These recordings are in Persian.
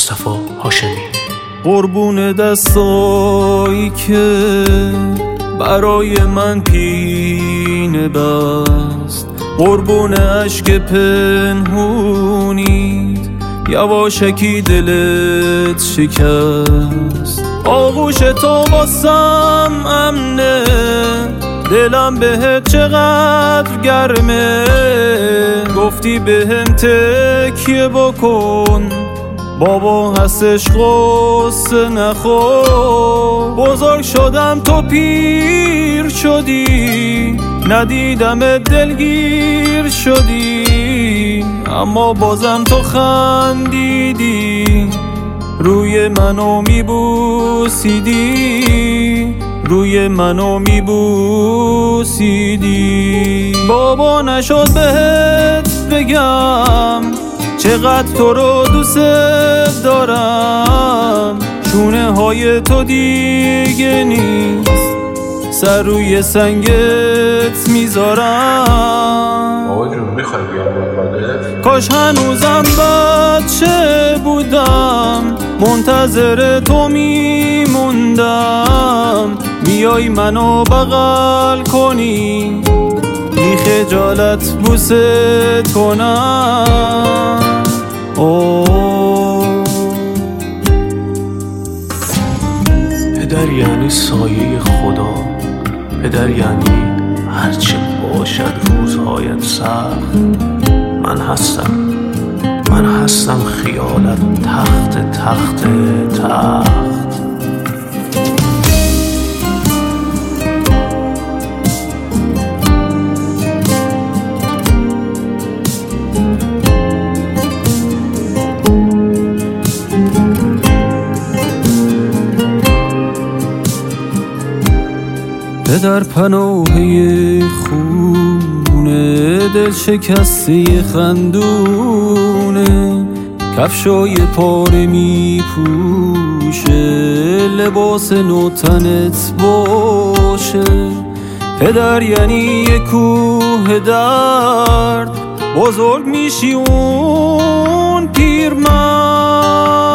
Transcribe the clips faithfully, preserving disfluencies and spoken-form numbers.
مصطفی هاشمی. قربون دستایی که برای من پینه بست، قربون عشق پنهونید یواشکی دلت شکست. آغوش تو واسم امنه، دلم بهت چقدر گرمه. گفتی بهم تکیه بکن، بابا هستش قصه نخور. بزرگ شدم تو پیر شدی، ندیدم دلگیر شدی، اما بازم تو خندیدی، روی منو میبوسیدی، روی منو میبوسیدی. بابا نشد بهت بگم چقدر تو رو دوست دارم. شونه های تو دیگه نیست، سر روی سنگت میذارم. بابا جون میخوای بیام بخوادت؟ کاش هنوزم بچه بودم، منتظر تو میموندم. بیای منو بغل کنی، بی خجالت بوست کنم. اوه پدر یعنی سایه خدا، پدر یعنی هرچه باشد روزهایت سخت. من هستم، من هستم خیالت تخت تخت تخت. پدر پناهی خونه، دل شکسته خندونه، کفشای پاره می پوشه، لباس نو تنت باشه. پدر یعنی یه کوه درد، بزرگ میشی اون پیرمرد.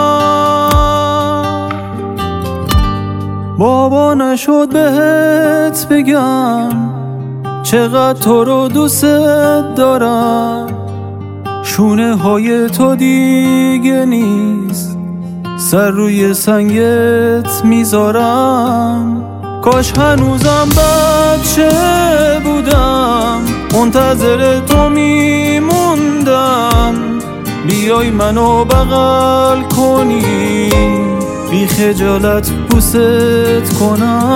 بابا نشد بهت بگم چقدر تو رو دوست دارم. شونه های تو دیگه نیست، سر روی سنگت میذارم. کاش هنوزم بچه بودم، منتظر تو میموندم. بیای منو بغل کنی، بی خجالت بوست کنم.